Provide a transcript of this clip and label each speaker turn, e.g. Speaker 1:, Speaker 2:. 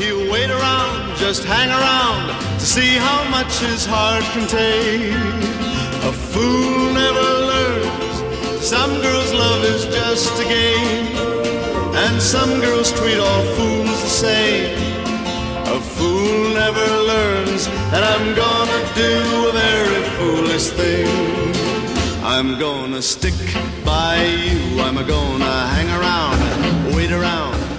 Speaker 1: He'll wait around, just hang around to see how much his heart can take. A fool never learns. Some girls' love is just a game, and some girls treat all fools the same. A fool never learns, and I'm gonna do a very foolish thing. I'm gonna stick by you, I'm gonna hang around, wait around